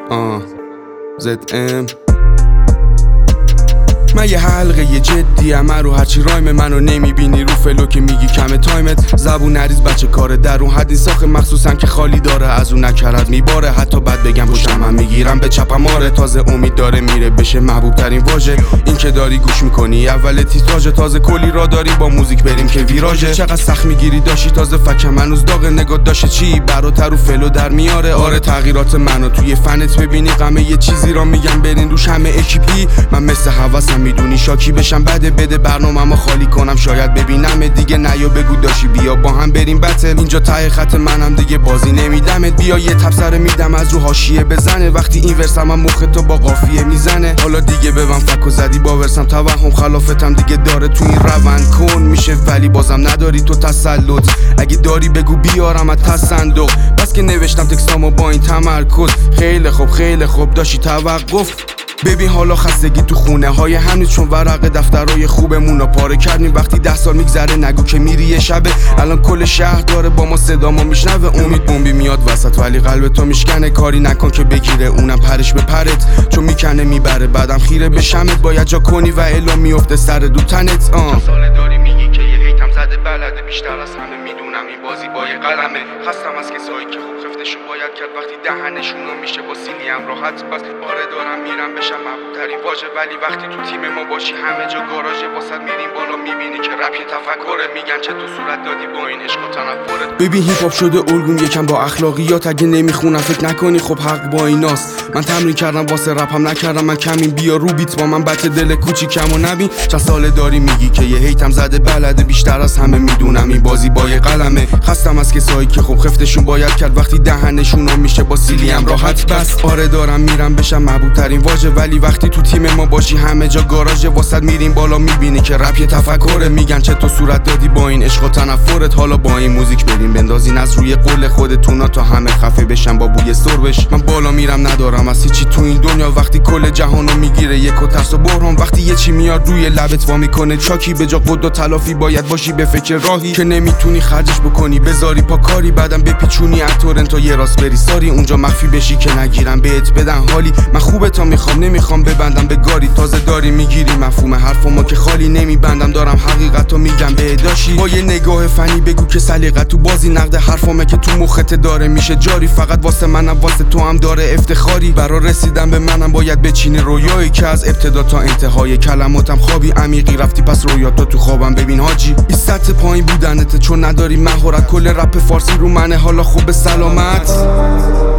ZM من یه حلقه جدی همه رو هرچی رایم منو نمیبینی رو فلو که میگی کم تایمت زبون نریز بچه کاره در اون حدی ساخه مخصوصا که خالی داره از اون نکرد میباره حتی بد بگم پشتم هم میگیرم به چپم آره تازه امید داره میره بشه محبوب ترین واژه این که داری گوش میکنی اول تیتراژ تازه کلی را داری با موزیک بریم که ویراژه چقدر سخت میگیری داشتی تازه فکم هنوز داغ نگات داشته چی براتر رو فلو در میاره آره تغییرات منو توی فنت ببینی غمه یه چیزی را میگم برین روش همه اکیپی من مثل حواسم میدونی شاکی بشم بده برنامه‌مو خالی کنم شاید ببینم دیگه نیا بگو داشی بیا با هم بریم بتل اینجا ته خط منم دیگه بازی نمیدمت بیا یه تبصره میدم از رو حاشیه بزنه وقتی این ورسم من مخ تو با قافیه میزنه حالا دیگه ببن فکو زدی با ورسم توهم خلافتم دیگه داره تو این روند کن میشه ولی بازم نداری تو تسلط اگه داری بگو بیارم از تصندوق بس که نوشتم تکستامو با این تمرکز خیلی خوب داشتی توقف ببین حالا خستگی تو خونه های همین چون ورق دفترهای خوبمون رو پاره کردیم وقتی 10 سال میگذره نگو که میری یه شبه الان کل شهر داره با ما صدامو میشنوه امید بمبی میاد وسط ولی قلب تو میشکنه کاری نکن که بگیره اونم پرش به پرت چون میکنه میبره بعدم خیره به شمت باید جا کنی و الا میفته سر دو تنت سال داری میگی که یه هیتم زده بلده بیشتر از همه میدونم این بازی با یه قلمه خستم از کسایی که خوب خفتشون باید کرد وقتی دهنشونو میشه با سینی هم راحت بس آره دارم میرم بشم محبوب ترین واژه ولی وقتی تو تیم ما باشی همه جا گاراژه واسط میریم بالا میبینی که رپ یه تفکره میگن چه تو صورت دادی با این عشق و تنفرت ببین هیپ هاپ شده الگوم یکم با اخلاقیات اگه نمیخونم فکر نکنی خب حق با ایناست من تمرین کردم واسه رپم نکردم من کمین بیا رو بیت با من بچه دل کوچیکم و نبین چند ساله داری میگی که یه هیتم زده بلده بیشتر از همه میدونم این بازی با یه قلمه خستم از کسایی که خب خفتشون باید کرد وقتی دهنشونو میشه با سیلی هم راحت بس آره دارم میرم بشم محبوب ترین واژه ولی وقتی تو تیم ما باشی همه جا گاراژه واسط میریم بالا میبینی که رپ یه تفکره میگن چه تو صورت دادی با این عشق و تنفرت حالا با این موزیک بریم بندازین از روی قول خودتونا تا همه خفه بشن با بوی سربش من بالا میرم ندارم از هیچی تو این دنیا وقتی کل جهانو میگیره یک و ترس و بحران وقتی یه چی میاد روی لبت وا میکنه چاکی به جا قد و تلافی باید باشی به فکر راهی که نمیتونی خرجش بکنی بذاری پا کاری بعدم بپیچونی از تورنتو یه راست بری ساری اونجا مخفی بشی که نگیرم بهت بدن حالی من خوبه تا نمیخوام ببندم به گاری تازه داری میگیری مفهوم حرفمو که خالی نمیبندم دارم حقیقتو میگم به داشی با یه نگاه فنی بگو که سلیقه تو بازی نقد حرفمه که تو مخت داره میشه جاری فقط واسه منم واسه تو هم داره افتخاری برا رسیدن به منم باید بچینی رویایی که از ابتدا تا انتهای کلماتم خوابی عمیقی رفتی پس رویاتو تو خوابم ببین حاجی این سطح پایین بودنته چون نداری مهارت کل رپ فارسی رو منه حالا خوب سلامت